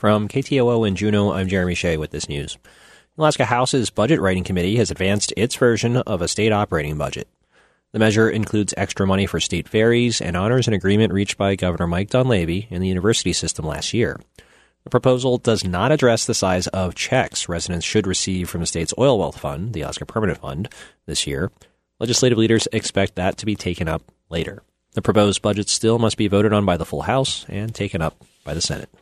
From KTOO in Juneau, I'm Jeremy Shea with this news. The Alaska House's Budget Writing Committee has advanced its version of a state operating budget. The measure includes extra money for state ferries and honors an agreement reached by Governor Mike Dunleavy in the university system last year. The proposal does not address the size of checks residents should receive from the state's oil wealth fund, the Alaska Permanent Fund, this year. Legislative leaders expect that to be taken up later. The proposed budget still must be voted on by the full House and taken up by the Senate.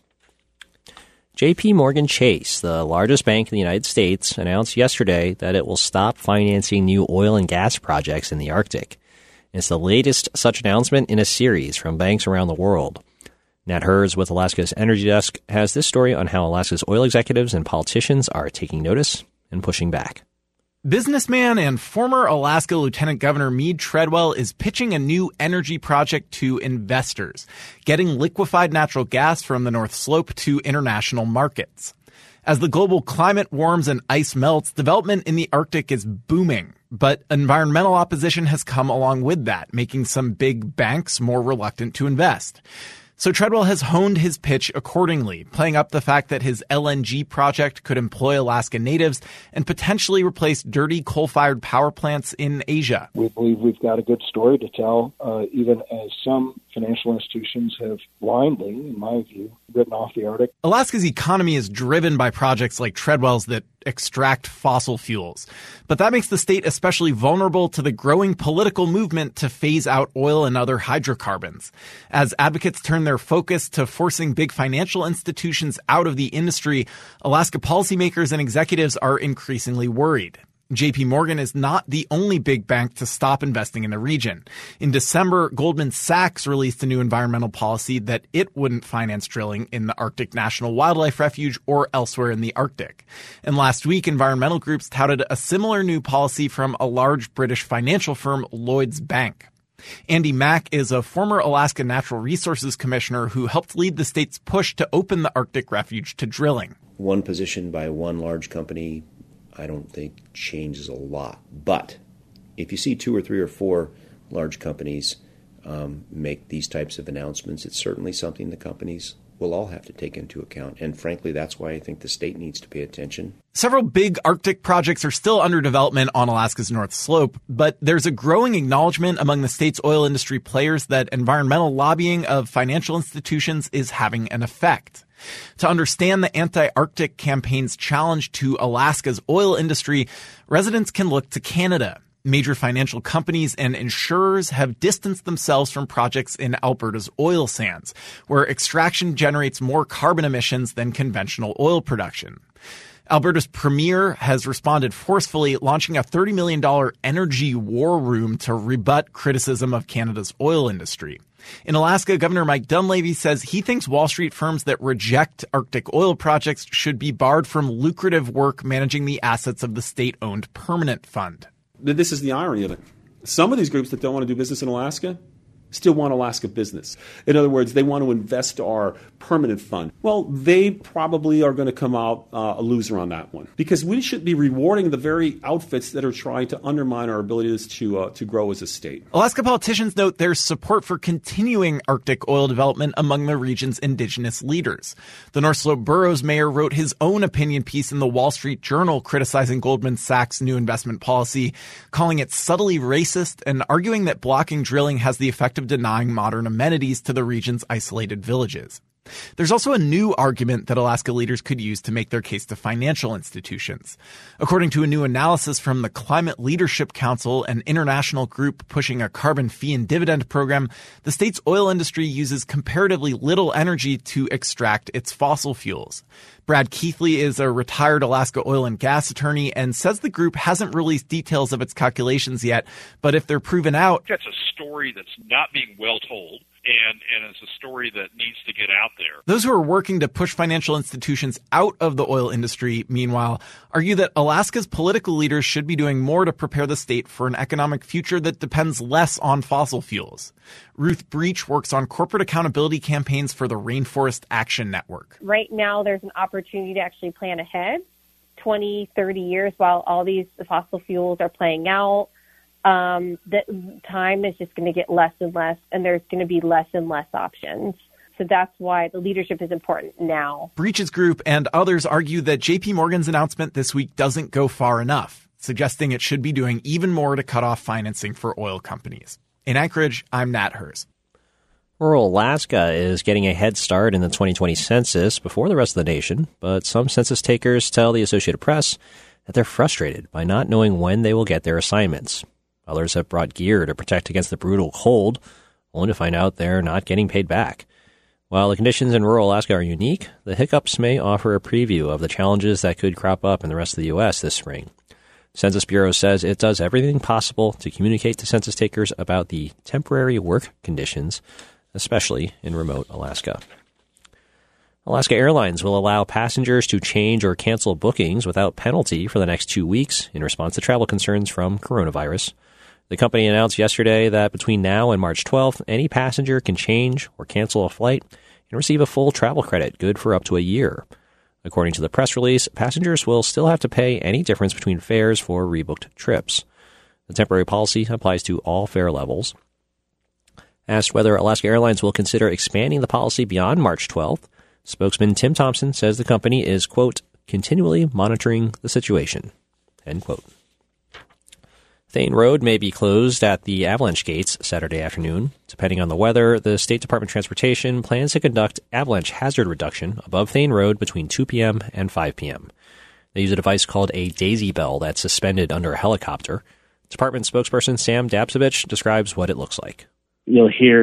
J.P. Morgan Chase, the largest bank in the United States, announced yesterday that it will stop financing new oil and gas projects in the Arctic. It's the latest such announcement in a series from banks around the world. Nat Herz with Alaska's Energy Desk has this story on how Alaska's oil executives and politicians are taking notice and pushing back. Businessman and former Alaska Lieutenant Governor Mead Treadwell is pitching a new energy project to investors, getting liquefied natural gas from the North Slope to international markets. As the global climate warms and ice melts, development in the Arctic is booming. But environmental opposition has come along with that, making some big banks more reluctant to invest. So Treadwell has honed his pitch accordingly, playing up the fact that his LNG project could employ Alaska natives and potentially replace dirty coal-fired power plants in Asia. We believe we've got a good story to tell, even as some financial institutions have blindly, in my view, written off the Arctic. Alaska's economy is driven by projects like Treadwell's that extract fossil fuels. But that makes the state especially vulnerable to the growing political movement to phase out oil and other hydrocarbons. As advocates turn their focus to forcing big financial institutions out of the industry, Alaska policymakers and executives are increasingly worried. J.P. Morgan is not the only big bank to stop investing in the region. In December, Goldman Sachs released a new environmental policy that it wouldn't finance drilling in the Arctic National Wildlife Refuge or elsewhere in the Arctic. And last week, environmental groups touted a similar new policy from a large British financial firm, Lloyds Bank. Andy Mack is a former Alaska Natural Resources Commissioner who helped lead the state's push to open the Arctic Refuge to drilling. One position by one large company I don't think changes a lot. But if you see 2 or 3 or 4 large companies make these types of announcements, it's certainly something the companies will all have to take into account. And frankly, that's why I think the state needs to pay attention. Several big Arctic projects are still under development on Alaska's North Slope, but there's a growing acknowledgement among the state's oil industry players that environmental lobbying of financial institutions is having an effect. To understand the anti-Arctic campaign's challenge to Alaska's oil industry, residents can look to Canada. Major financial companies and insurers have distanced themselves from projects in Alberta's oil sands, where extraction generates more carbon emissions than conventional oil production. Alberta's premier has responded forcefully, launching a $30 million energy war room to rebut criticism of Canada's oil industry. In Alaska, Governor Mike Dunleavy says he thinks Wall Street firms that reject Arctic oil projects should be barred from lucrative work managing the assets of the state-owned Permanent Fund. This is the irony of it. Some of these groups that don't want to do business in Alaska still want Alaska business. In other words, they want to invest our permanent fund. Well, they probably are going to come out a loser on that one, because we should be rewarding the very outfits that are trying to undermine our abilities to grow as a state. Alaska politicians note there's support for continuing Arctic oil development among the region's indigenous leaders. The North Slope borough's mayor wrote his own opinion piece in the Wall Street Journal criticizing Goldman Sachs' new investment policy, calling it subtly racist and arguing that blocking drilling has the effect of denying modern amenities to the region's isolated villages. There's also a new argument that Alaska leaders could use to make their case to financial institutions. According to a new analysis from the Climate Leadership Council, an international group pushing a carbon fee and dividend program, the state's oil industry uses comparatively little energy to extract its fossil fuels. Brad Keithley is a retired Alaska oil and gas attorney and says the group hasn't released details of its calculations yet, but if they're proven out, that's a story that's not being well told. And it's a story that needs to get out there. Those who are working to push financial institutions out of the oil industry, meanwhile, argue that Alaska's political leaders should be doing more to prepare the state for an economic future that depends less on fossil fuels. Ruth Breach works on corporate accountability campaigns for the Rainforest Action Network. Right now, there's an opportunity to actually plan ahead 20, 30 years while all these fossil fuels are playing out. The time is just going to get less and less, and there's going to be less and less options. So that's why the leadership is important now. Breaches Group and others argue that JP Morgan's announcement this week doesn't go far enough, suggesting it should be doing even more to cut off financing for oil companies. In Anchorage, I'm Nat Hers. Rural Alaska is getting a head start in the 2020 census before the rest of the nation, but some census takers tell the Associated Press that they're frustrated by not knowing when they will get their assignments. Others have brought gear to protect against the brutal cold, only to find out they're not getting paid back. While the conditions in rural Alaska are unique, the hiccups may offer a preview of the challenges that could crop up in the rest of the U.S. this spring. Census Bureau says it does everything possible to communicate to census takers about the temporary work conditions, especially in remote Alaska. Alaska Airlines will allow passengers to change or cancel bookings without penalty for the next 2 weeks in response to travel concerns from coronavirus. The company announced yesterday that between now and March 12th, any passenger can change or cancel a flight and receive a full travel credit good for up to a year. According to the press release, passengers will still have to pay any difference between fares for rebooked trips. The temporary policy applies to all fare levels. Asked whether Alaska Airlines will consider expanding the policy beyond March 12th, spokesman Tim Thompson says the company is, quote, continually monitoring the situation, end quote. Thane Road may be closed at the Avalanche Gates Saturday afternoon. Depending on the weather, the State Department of Transportation plans to conduct avalanche hazard reduction above Thane Road between 2 p.m. and 5 p.m. They use a device called a daisy bell that's suspended under a helicopter. Department spokesperson Sam Dabsovich describes what it looks like. You'll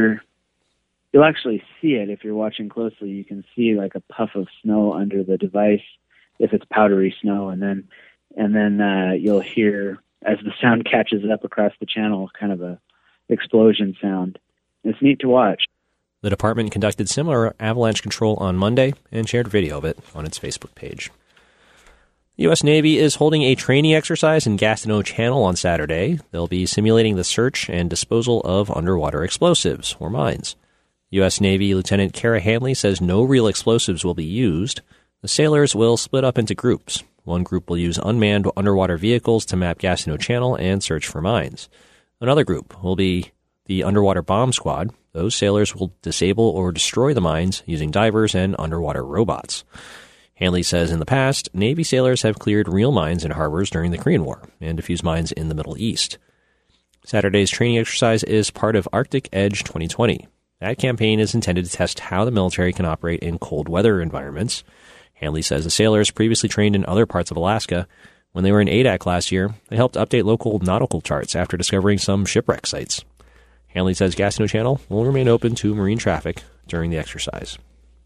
actually see it if you're watching closely. You can see like a puff of snow under the device if it's powdery snow, and then you'll hear, as the sound catches up across the channel, kind of a explosion sound. It's neat to watch. The department conducted similar avalanche control on Monday and shared video of it on its Facebook page. The U.S. Navy is holding a training exercise in Gastineau Channel on Saturday. They'll be simulating the search and disposal of underwater explosives, or mines. U.S. Navy Lieutenant Kara Hanley says no real explosives will be used. The sailors will split up into groups. One group will use unmanned underwater vehicles to map Gastineau Channel and search for mines. Another group will be the Underwater Bomb Squad. Those sailors will disable or destroy the mines using divers and underwater robots. Hanley says in the past, Navy sailors have cleared real mines in harbors during the Korean War and defused mines in the Middle East. Saturday's training exercise is part of Arctic Edge 2020. That campaign is intended to test how the military can operate in cold weather environments. Hanley says the sailors previously trained in other parts of Alaska. When they were in ADAC last year, they helped update local nautical charts after discovering some shipwreck sites. Hanley says Gastineau Channel will remain open to marine traffic during the exercise.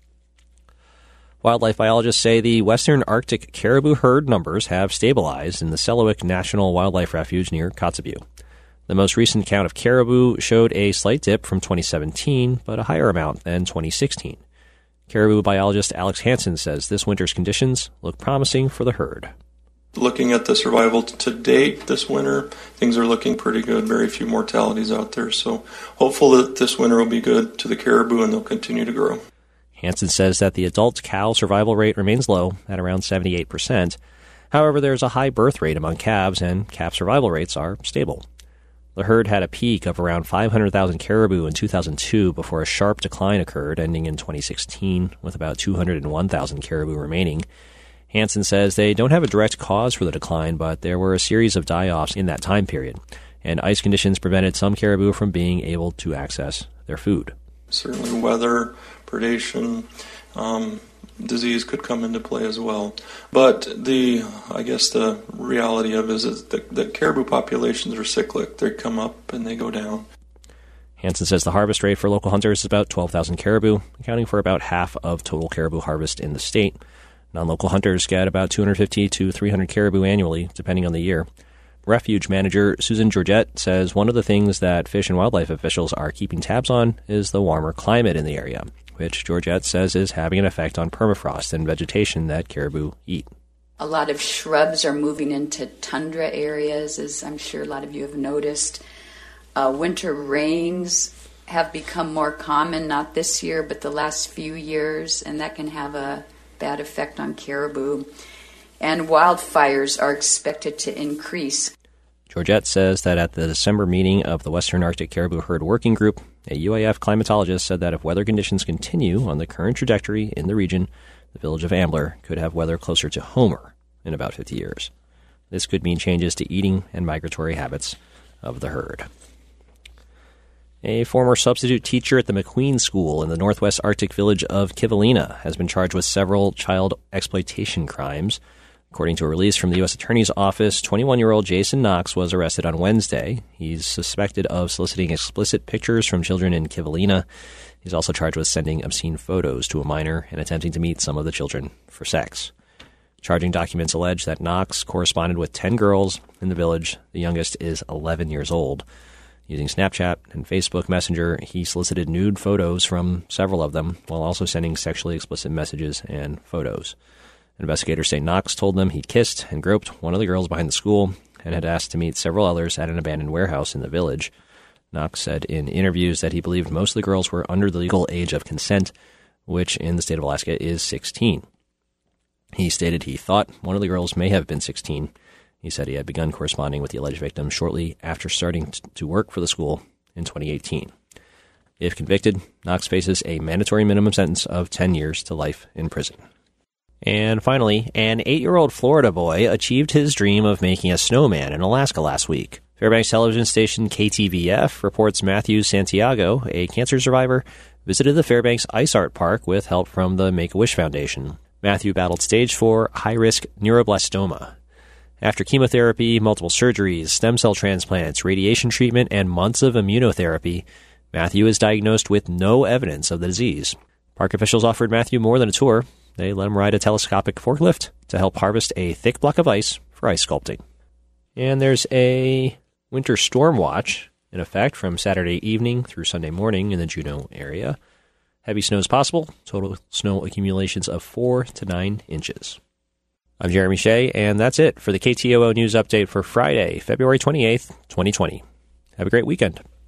Wildlife biologists say the western Arctic caribou herd numbers have stabilized in the Selawik National Wildlife Refuge near Kotzebue. The most recent count of caribou showed a slight dip from 2017, but a higher amount than 2016. Caribou biologist Alex Hansen says this winter's conditions look promising for the herd. Looking at the survival to date this winter, things are looking pretty good. Very few mortalities out there. So hopeful that this winter will be good to the caribou and they'll continue to grow. Hansen says that the adult cow survival rate remains low at around 78%. However, there's a high birth rate among calves, and calf survival rates are stable. The herd had a peak of around 500,000 caribou in 2002 before a sharp decline occurred, ending in 2016 with about 201,000 caribou remaining. Hansen says they don't have a direct cause for the decline, but there were a series of die-offs in that time period, and ice conditions prevented some caribou from being able to access their food. Certainly weather, predation, disease could come into play as well. But the reality of it is that caribou populations are cyclic. They come up and they go down. Hansen says the harvest rate for local hunters is about 12,000 caribou, accounting for about half of total caribou harvest in the state. Non-local hunters get about 250 to 300 caribou annually, depending on the year. Refuge manager Susan Georgette says one of the things that fish and wildlife officials are keeping tabs on is the warmer climate in the area, which Georgette says is having an effect on permafrost and vegetation that caribou eat. A lot of shrubs are moving into tundra areas, as I'm sure a lot of you have noticed. Winter rains have become more common, not this year, but the last few years, and that can have a bad effect on caribou. And wildfires are expected to increase. Georgette says that at the December meeting of the Western Arctic Caribou Herd Working Group, A UAF climatologist said that if weather conditions continue on the current trajectory in the region, the village of Ambler could have weather closer to Homer in about 50 years. This could mean changes to eating and migratory habits of the herd. A former substitute teacher at the McQueen School in the northwest Arctic village of Kivalina has been charged with several child exploitation crimes. According to a release from the U.S. Attorney's Office, 21-year-old Jason Knox was arrested on Wednesday. He's suspected of soliciting explicit pictures from children in Kivalina. He's also charged with sending obscene photos to a minor and attempting to meet some of the children for sex. Charging documents allege that Knox corresponded with 10 girls in the village. The youngest is 11 years old. Using Snapchat and Facebook Messenger, he solicited nude photos from several of them while also sending sexually explicit messages and photos. Investigators say Knox told them he kissed and groped one of the girls behind the school and had asked to meet several others at an abandoned warehouse in the village. Knox said in interviews that he believed most of the girls were under the legal age of consent, which in the state of Alaska is 16. He stated he thought one of the girls may have been 16. He said he had begun corresponding with the alleged victim shortly after starting to work for the school in 2018. If convicted, Knox faces a mandatory minimum sentence of 10 years to life in prison. And finally, an 8-year-old Florida boy achieved his dream of making a snowman in Alaska last week. Fairbanks television station KTVF reports Matthew Santiago, a cancer survivor, visited the Fairbanks Ice Art Park with help from the Make-A-Wish Foundation. Matthew battled stage 4 high-risk neuroblastoma. After chemotherapy, multiple surgeries, stem cell transplants, radiation treatment, and months of immunotherapy, Matthew is diagnosed with no evidence of the disease. Park officials offered Matthew more than a tour. They let him ride a telescopic forklift to help harvest a thick block of ice for ice sculpting. And there's a winter storm watch in effect from Saturday evening through Sunday morning in the Juneau area. Heavy snow is possible. Total snow accumulations of 4 to 9 inches. I'm Jeremy Shea, and that's it for the KTOO News Update for Friday, February 28th, 2020. Have a great weekend.